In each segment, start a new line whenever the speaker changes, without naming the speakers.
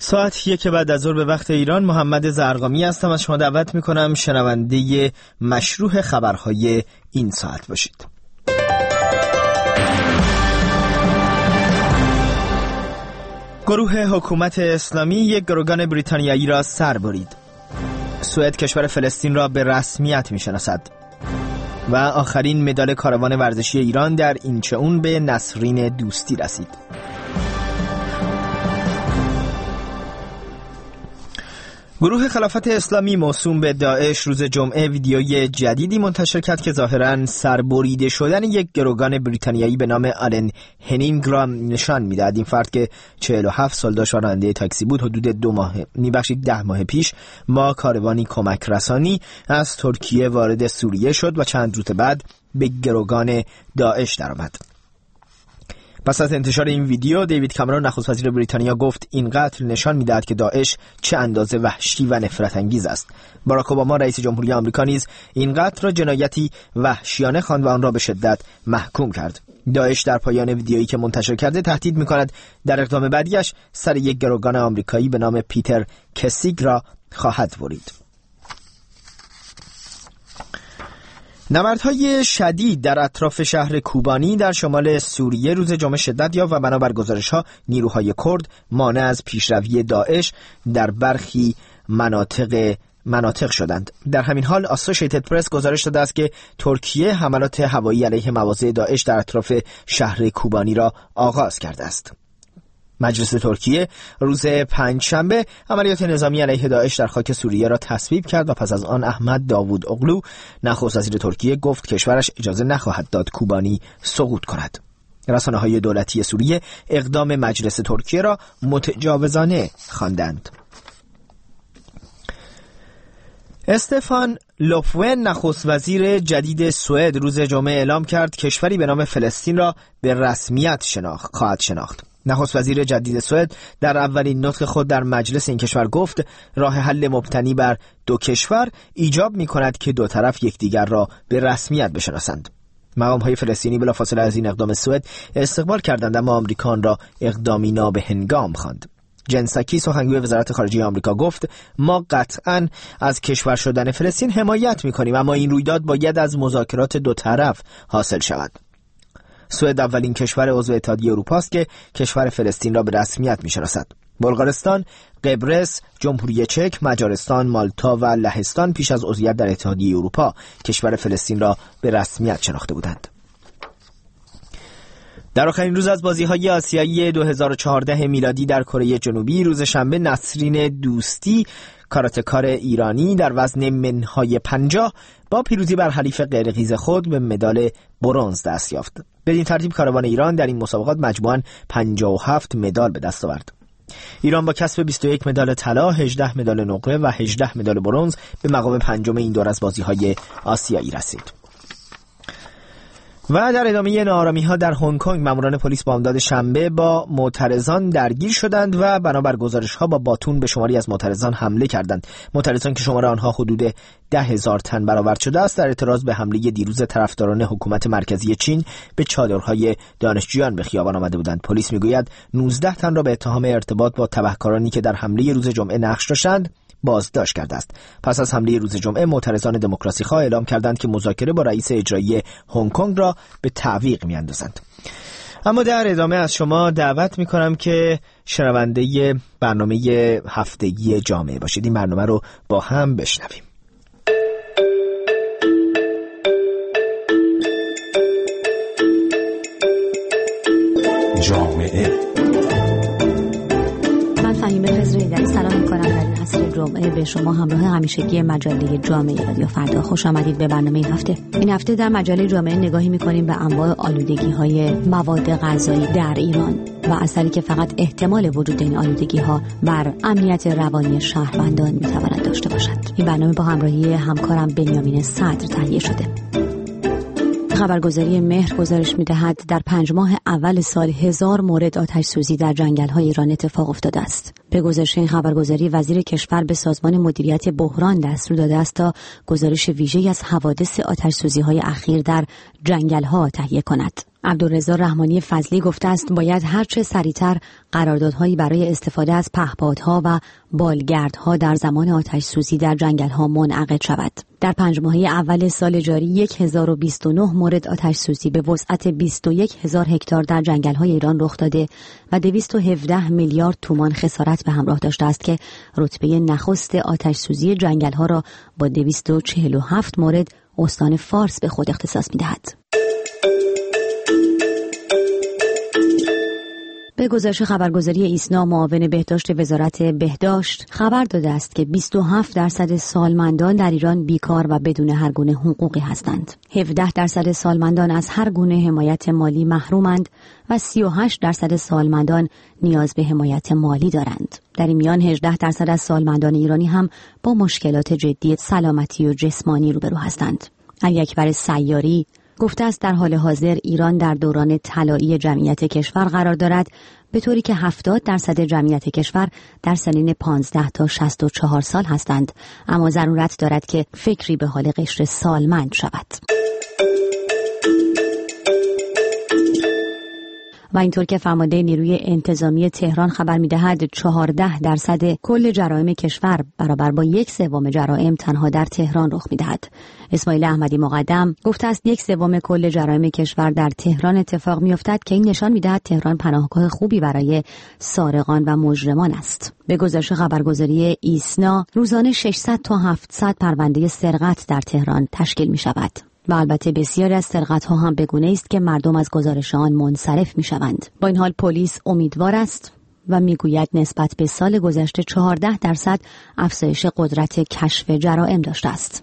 ساعت 1 بعد از ظهر به وقت ایران. محمد زرقامی هستم. از شما دعوت میکنم شنونده مشروع خبرهای این ساعت باشید. گروه حکومت اسلامی یک گروگان بریتانیایی را سر برید. سوئد کشور فلسطین را به رسمیت میشناسد. و آخرین مدال کاروان ورزشی ایران در اینچهون به نسرین دوستی رسید. گروه خلافت اسلامی موسوم به داعش روز جمعه ویدیوی جدیدی منتشر کرد که ظاهراً سربریده شدن یک گروگان بریتانیایی به نام آلن هنینگ را نشان می‌دهد. این فرد که 47 سال داشت و راننده تاکسی بود، حدود 10 ماه پیش با کاروانی کمک رسانی از ترکیه وارد سوریه شد و چند روز بعد به گروگان داعش درآمد. پس از انتشار این ویدیو، دیوید کامرون نخست وزیر بریتانیا گفت این قتل نشان می‌دهد که داعش چه اندازه وحشی و نفرت انگیز است. باراک اوباما رئیس جمهوری آمریکا نیز این قتل را جنایتی وحشیانه خواند و آن را به شدت محکوم کرد. داعش در پایان ویدیویی که منتشر کرده تهدید می‌کند در اقدام بعدیش سر یک گروگان آمریکایی به نام پیتر کسیگ را خواهد برید. نبردهای شدید در اطراف شهر کوبانی در شمال سوریه روز جمعه شدت یافت و بنابر گزارش‌ها نیروهای کرد مانع از پیشروی داعش در برخی مناطق شدند. در همین حال آسوشیتد پرس گزارش داده است که ترکیه حملات هوایی علیه مواضع داعش در اطراف شهر کوبانی را آغاز کرده است. مجلس ترکیه روز پنجشنبه عملیات نظامی علیه داعش در خاک سوریه را تصویب کرد و پس از آن احمد داوود اوغلو نخست وزیر ترکیه گفت کشورش اجازه نخواهد داد کوبانی سقوط کند. رسانه‌های دولتی سوریه اقدام مجلس ترکیه را متجاوزانه خواندند. استفان لوفون نخست وزیر جدید سوئد روز جمعه اعلام کرد کشوری به نام فلسطین را به رسمیت خواهد شناخت. نخست وزیر جدید سوئد در اولین نطق خود در مجلس این کشور گفت راه حل مبتنی بر دو کشور ایجاب می‌کند که دو طرف یکدیگر را به رسمیت بشناسند. مقام‌های فلسطینی بلافاصله از این اقدام سوئد استقبال کردند، اما آمریکا آن را اقدامی نابهنگام خواند. جن ساکی سخنگوی وزارت خارجه آمریکا گفت ما قطعاً از کشور شدن فلسطین حمایت می‌کنیم، اما این رویداد باید از مذاکرات دو طرف حاصل شود. سوئد اولین کشور عضو اتحادیه اروپا است که کشور فلسطین را به رسمیت می‌شناسد. بلغارستان، قبرس، جمهوری چک، مجارستان، مالتا و لهستان پیش از عضویت در اتحادیه اروپا کشور فلسطین را به رسمیت شناخته بودند. در آخرین روز از بازی‌های آسیایی 2014 میلادی در کره جنوبی روز شنبه نسرین دوستی کاراتکار ایرانی در وزن منهای 50 با پیروزی بر حریف غیرقیز خود به مدال برنز دست یافت. بدین ترتیب کاروان ایران در این مسابقات مجموعاً 57 مدال به دست آورد. ایران با کسب 21 مدال طلا، 18 مدال نقره و 18 مدال برنز به مقام پنجم این دور از بازی‌های آسیایی رسید. و در ادامه ناآرامی‌ها در هنگ کنگ ماموران پلیس بامداد شنبه با معترضان درگیر شدند و بنابر گزارش‌ها با باتون به شماری از معترضان حمله کردند. معترضان که شمار آنها حدود 10,000 تن برآورد شده است در اعتراض به حمله دیروز طرفداران حکومت مرکزی چین به چادرهای دانشجویان به خیابان آمده بودند. پلیس میگوید 19 تن را به اتهام ارتباط با تبهکارانی که در حمله روز جمعه نقش داشتند بازداشت کرده است. پس از حمله روز جمعه معترضان دموکراسی خواه اعلام کردند که مذاکره با رئیس اجرایی هنگ کنگ را به تعویق میاندازند. اما در ادامه از شما دعوت میکنم که شنونده برنامه هفتگی جامعه باشید. این برنامه رو با هم بشنویم.
جامعه. من فهیمه خضری سلام میکنم در این عصر جمعه به شما همراه همیشگی مجله جامعه رادیو فردا. خوش آمدید به برنامه این هفته. این هفته در مجله جامعه نگاهی میکنیم به انواع آلودگی‌های مواد غذایی در ایران و اثری که فقط احتمال وجود این آلودگی‌ها بر امنیت روانی شهروندان میتواند داشته باشد. این برنامه با همراهی همکارم بنیامین صدر تهیه شده. خبرگزاری مهر گزارش می‌دهد در 5 ماه اول سال 1000 مورد آتش سوزی در جنگل‌های ایران اتفاق افتاده است. به گزارش این خبرگزاری وزیر کشور به سازمان مدیریت بحران دستور داده است تا گزارش ویژه‌ای از حوادث آتش سوزی‌های اخیر در جنگل‌ها تهیه کند. عبدالرضا رحمانی فضلی گفته است باید هرچه سریعتر قراردادهایی برای استفاده از پهپادها و بالگردها در زمان آتش سوزی در جنگل‌ها منعقد شود. در 5 ماهه اول سال جاری 1029 مورد آتش سوزی به وسعت 21,000 هکتار در جنگل‌های ایران رخ داده و 217 میلیارد تومان خسارت به همراه داشته است که رتبه نخست آتش سوزی جنگل‌ها را با 247 مورد استان فارس به خود اختصاص می‌دهد. به گزارش خبرگزاری ایسنا، معاون بهداشت وزارت بهداشت خبر داده است که 27% سالمندان در ایران بیکار و بدون هر گونه حقوقی هستند. 17% سالمندان از هر گونه حمایت مالی محرومند و 38% سالمندان نیاز به حمایت مالی دارند. در این میان 18% از سالمندان ایرانی هم با مشکلات جدی سلامتی و جسمانی روبرو هستند. علی اکبر سیاری گفته است در حال حاضر ایران در دوران طلایی جمعیت کشور قرار دارد، به طوری که 70% جمعیت کشور در سنین 15 تا 64 سال هستند، اما ضرورت دارد که فکری به حال قشر سالمند شود. و اینطور که فرمانده نیروی انتظامی تهران خبر می‌دهد 14% کل جرائم کشور برابر با 1/3 جرائم تنها در تهران رخ می‌دهد. اسماعیل احمدی مقدم گفته است 1/3 کل جرائم کشور در تهران اتفاق می‌افتد که این نشان می‌دهد تهران پناهگاه خوبی برای سارقان و مجرمان است. به گزارش خبرگزاری ایسنا روزانه 600 تا 700 پرونده سرقت در تهران تشکیل می‌شود. و البته بسیاری از سرقت‌ها هم به گونه‌ای است که مردم از گزارش آن منصرف می‌شوند. با این حال پلیس امیدوار است و میگوید نسبت به سال گذشته 14% افزایش قدرت کشف جرائم داشته است.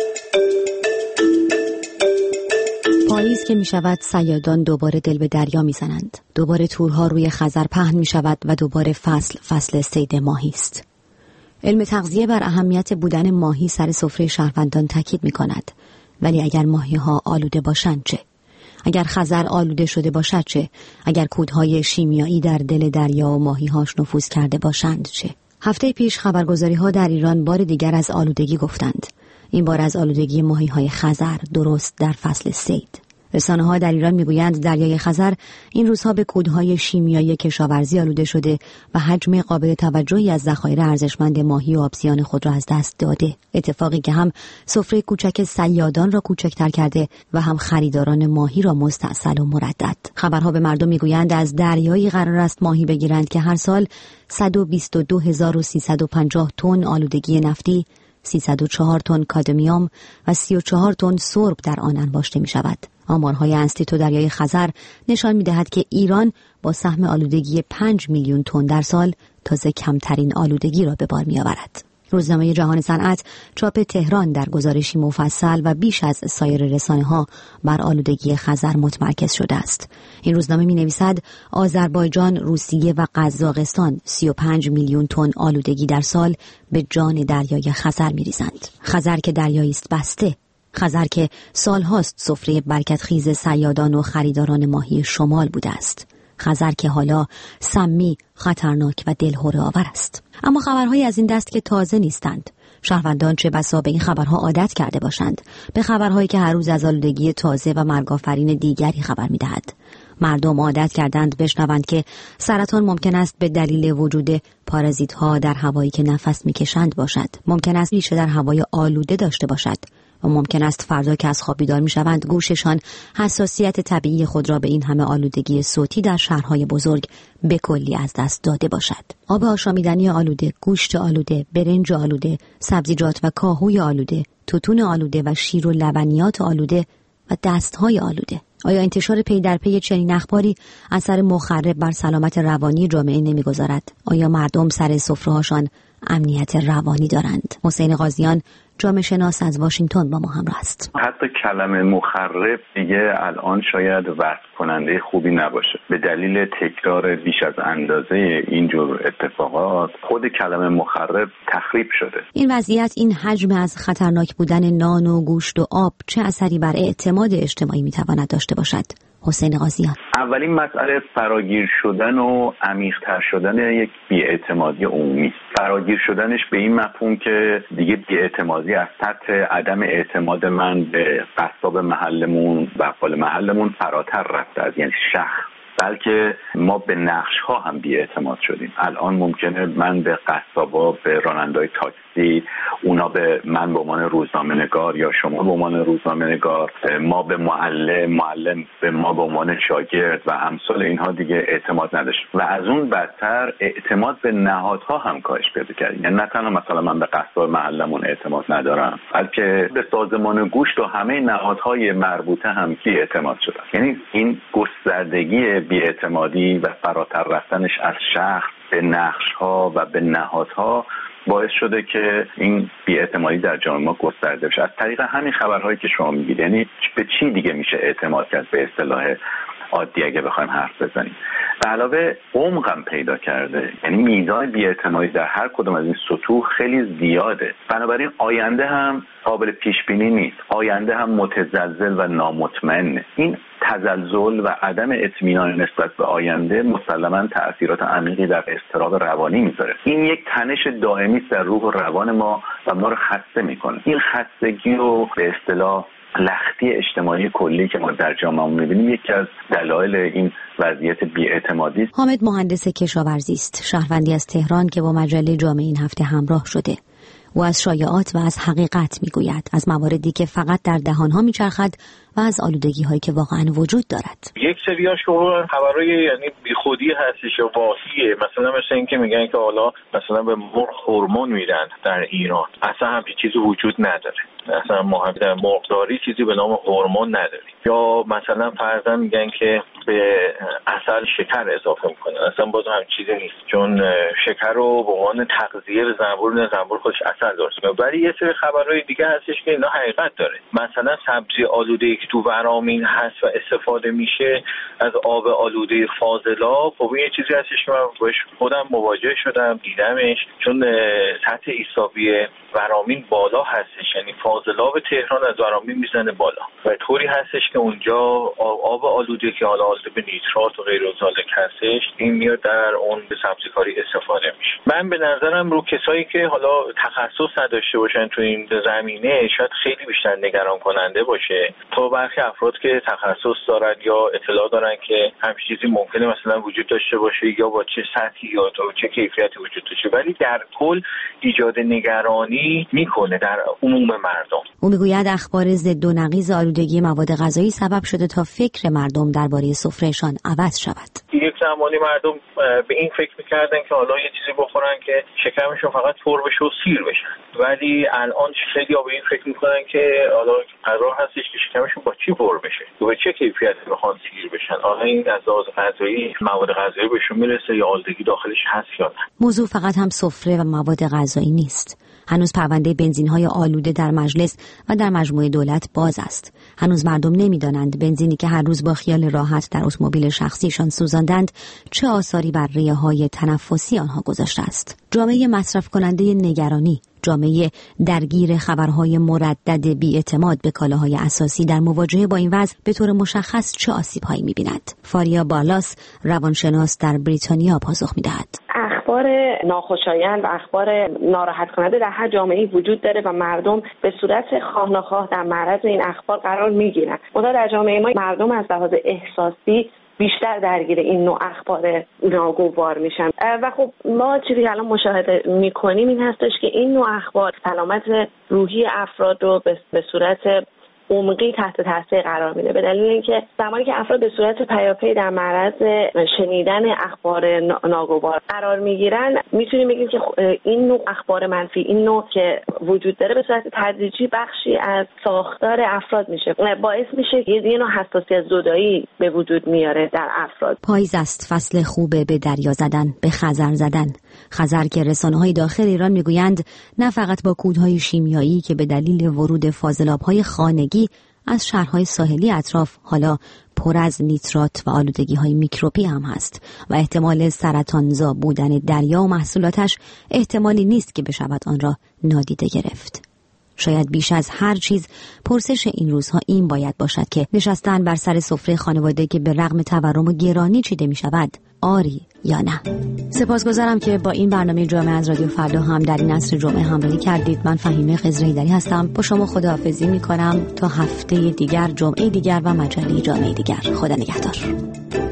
پاییز که می‌شود صیادان دوباره دل به دریا می‌زنند. دوباره تورها روی خزر پهن می‌شود و دوباره فصل صید ماهی است. علم تغذیه بر اهمیت بودن ماهی سر سفره شهروندان تاکید می‌کند. ولی اگر ماهی‌ها آلوده باشند چه؟ اگر خزر آلوده شده باشد چه؟ اگر کودهای شیمیایی در دل دریا و ماهی‌هاش نفوذ کرده باشند چه؟ هفته پیش خبرگزاری‌ها در ایران بار دیگر از آلودگی گفتند. این بار از آلودگی ماهی‌های خزر، درست در فصل صید. رسانه‌ها در ایران میگویند دریای خزر این روزها به کودهای شیمیایی کشاورزی آلوده شده و حجم قابل توجهی از ذخایر ارزشمند ماهی و آبزیان خود را از دست داده. اتفاقی که هم سفره کوچک صیادان را کوچکتر کرده و هم خریداران ماهی را مستعسل و مردد. خبرها به مردم میگویند از دریایی قرار است ماهی بگیرند که هر سال 122,350 تن آلودگی نفتی، 304 تن کادمیوم و 34 تن سرب در آن انباشته می شود. آمارهای انستیتو دریای خزر نشان می دهد که ایران با سهم آلودگی 5 میلیون تن در سال تازه کمترین آلودگی را به بار می آورد. روزنامه جهان صنعت چاپ تهران در گزارشی مفصل و بیش از سایر رسانه‌ها بر آلودگی خزر متمرکز شده است. این روزنامه می‌نویسد آذربایجان، روسیه و قزاقستان 35 میلیون تن آلودگی در سال به جان دریای خزر می‌ریزند. خزر که دریایی است بسته، خزر که سالهاست سفره برکت‌خیز صیادان و خریداران ماهی شمال بوده است. خزر که حالا سمی، خطرناک و دلهره آور است. اما خبرهایی از این دست که تازه نیستند. شهروندان چه بسا به این خبرها عادت کرده باشند، به خبرهایی که هر روز از آلودگی تازه و مرگ‌آفرین دیگری خبر می‌دهد. مردم عادت کردند بشنوند که سرطان ممکن است به دلیل وجود پارازیت‌ها در هوایی که نفس می‌کشند باشد. ممکن است ریشه در هوای آلوده داشته باشد. و ممکن است فردا که از خواب بیدار می‌شوند گوششان حساسیت طبیعی خود را به این همه آلودگی صوتی در شهرهای بزرگ به کلی از دست داده باشد. آب آشامیدنی آلوده، گوشت آلوده، برنج آلوده، سبزیجات و کاهوی آلوده، توتون آلوده و شیر و لبنیات آلوده و دستهای آلوده. آیا انتشار پی در پی چنین اخباری اثر مخرب بر سلامت روانی جامعه نمی‌گذارد؟ آیا مردم سر سفره‌هاشان امنیت روانی دارند؟ حسین قاضیان، جامعه شناس از واشنگتن با ما همراه است.
حتی کلمه مخرب دیگه الان شاید وصف کننده خوبی نباشه. به دلیل تکرار بیش از اندازه اینجور اتفاقات خود کلمه مخرب تخریب شده.
این وضعیت، این حجم از خطرناک بودن نان و گوشت و آب چه اثری بر اعتماد اجتماعی میتواند داشته باشد؟ حسین قاضیان:
اولین مسئله فراگیر شدن و عمیق‌تر شدن یک بی‌اعتمادی عمومی. فراگیر شدنش به این مفهوم که دیگه بی‌اعتمادی از سطح عدم اعتماد من به قصاب محلمون بقال محلمون فراتر رفته از یعنی شخص، بلکه ما به نقش ها هم بی‌اعتماد شدیم. الان ممکنه من به قصابا، به راننده‌های تاکسی، اونا به من به عنوان روزنامه‌نگار یا شما به عنوان روزنامه‌نگار، ما به معلم به ما به عنوان شاگرد و امثال اینها دیگه اعتماد نداشت و از اون بدتر اعتماد به نهادها هم کاهش پیدا کرد. یعنی نه تنها مثلا من به قصاب محلمون اعتماد ندارم، بلکه به سازمان گوشت و همه نهادهای مربوطه هم بی‌اعتماد شدن. یعنی این گستردگی بی‌اعتمادی و فراتر رفتنش از شخص به نقش‌ها و به نهادها باعث شده که این بی‌اعتمادی در جامعه ما گسترده بشه از طریق همین خبرهایی که شما میگید. یعنی به چی دیگه میشه اعتماد کرد به اصطلاح عادی اگه بخوایم حرف بزنیم؟ به علاوه عمقم پیدا کرده، یعنی میزان بی‌اعتمادی در هر کدوم از این سطوح خیلی زیاده. بنابراین آینده هم قابل پیش بینی نیست، آینده هم متزلزل و نامطمئنه. این تزلزل و عدم اطمینان نسبت به آینده مسلماً تأثیرات عمیقی در اضطراب روانی میذاره. این یک تنش دائمی است در روح و روان ما و ما رو خسته میکنه. این خستگی رو به اصطلاح لختی اجتماعی کلی که ما در جامعه می‌بینیم یکی از دلایل این وضعیت بی‌اعتمادی است.
حامد مهندس کشاورزی است، شهروندی از تهران که با مجله جامعه این هفته همراه شده. او از شایعات و از حقیقت میگوید، از مواردی که فقط در دهانها میچرخد و از آلودگی‌هایی که واقعا وجود دارد.
یک سریاش خبرای یعنی بیخودی هستش و واهیه، مثلا مثل این که میگن که حالا مثلا به مرغ هورمون میدن در ایران. اصلا همچین چیزی وجود نداره. اصلا ما در مرغداری چیزی به نام هورمون نداریم. یا مثلا فرضاً میگن که به عسل شکر اضافه میکنن. اصلا باز هم چیزی نیست، چون شکر رو به عنوان تغذیه به زنبور خودش عسل درست میکنه. ولی یه سری خبرهای دیگه هستش که اینا حقیقت داره. مثلا سبزی آلوده‌ای که تو ورامین هست و استفاده میشه از آب آلوده فاضلاب، خب این یه چیزی هستش که من باش خودم مواجه شدم، دیدمش، چون سطح ایسابی ورامین بالا هستش، یعنی فاضلاب تهران از ورامین میزنه بالا و طوری هستش که اونجا آب آلوده که حالا آلوده به نیترات و غیر ازالک هستش، این میاد در اون به سبزیکاری استفاده میشه. من به نظرم رو کسایی که حالا تخصص نداشته باشن تو این زمینه شاید خیلی بیشتر نگران کننده باشه تا برخی افراد که تخصص دارن یا اطلاع دارن که همچین چیزی ممکنه مثلا وجود داشته باشه یا با چه سطحی یا چه کیفیتی وجود داشته، ولی در کل ایجاد نگرانی میکنه در عموم مردم.
او میگوید اخبار ضد و نقیض آلودگی مواد غذایی سبب شده تا فکر مردم درباره سفرهشان عوض شود.
یک زمانی مردم به این فکر میکردن که حالا یه چیزی بخورن که شکمشون فقط پر بشه و سیر بشن، ولی الان خیلی‌ها به این فکر میکنن که حالا قرار هستش که شکمشون با چی پر بشه و به چه کیفیتی بخوان سیر بشن. حالا این از لحاظ غذایی مواد غذایی بهشون میرسه یا آلودگی داخلش هست یا نه.
موضوع فقط هم سفره و مواد غذایی نیست. هنوز پرونده بنزین‌های آلوده در مجلس و در مجموعه دولت باز است. هنوز مردم نمی‌دانند بنزینی که هر روز با خیال راحت در اتومبیل شخصیشان سوزاندند چه آثاری بر ریه‌های تنفسی آنها گذاشته است. جامعه مصرف کننده نگرانی، جامعه درگیر خبرهای مردد بی‌اعتماد به کالاهای اساسی در مواجهه با این وضع به طور مشخص چه آسیب‌هایی می‌بیند؟ فاریا بارلاس، روانشناس در بریتانیا پاسخ می‌دهد.
اخبار ناخوشایند و اخبار ناراحت کننده در هر جامعه‌ای وجود داره و مردم به صورت خواه ناخواه در معرض این اخبار قرار می‌گیرند. منتها در جامعه ما مردم از لحاظ احساسی بیشتر درگیر این نوع اخبار ناگوار میشن و خب ما چیزی که الان مشاهده میکنیم این هستش که این نوع اخبار سلامت روحی افراد رو به صورت عمقی تحت تاثیر قرار میده، به دلیل اینکه زمانی که افراد به صورت پیاپی در معرض شنیدن اخبار ناگوار قرار میگیرن، میتونیم بگیم که این نوع اخبار منفی، این نوع که وجود داره، به صورت تدریجی بخشی از ساختار افراد میشه، باعث میشه یه نوع حساسیت زدایی به وجود میاره در افراد.
پاییز است، فصل خوبه به دریا زدن، به خزر زدن. خزر که رسانه‌های داخل ایران میگویند نه فقط با کودهای شیمیایی که به دلیل ورود فاضلاب‌های خانگی از شهرهای ساحلی اطراف حالا پر از نیترات و آلودگی‌های میکروبی هم هست و احتمال سرطانزا بودن دریا و محصولاتش احتمالی نیست که بشود آن را نادیده گرفت. شاید بیش از هر چیز پرسش این روزها این باید باشد که نشستن بر سر سفره خانواده که به رغم تورم و گرانی چیده می شود آری یا نه. سپاسگزارم که با این برنامه جامعه از رادیو فردا هم در این عصر جمعه همراهی کردید. من فهیمه خضرایی‌دری هستم. با شما خداحافظی می کنم تا هفته دیگر، جمعه دیگر و مجله جامعه دیگر. خدا نگهدار.